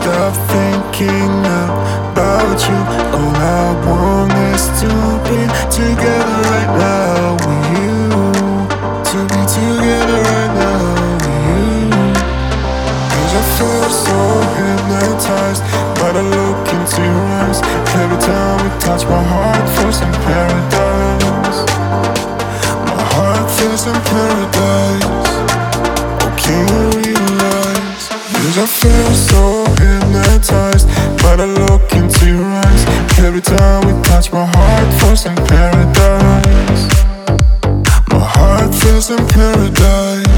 stop thinking about you. All I want is to be together right now with you. To be together right now with you. 'Cause I feel so hypnotized by the look into your eyes. Every time we touch, my heart feels in paradise. My heart feels in paradise. Oh, can you realize? 'Cause I feel so hypnotized by the look into your eyes. Every time we touch, my heart feels in paradise. My heart feels in paradise.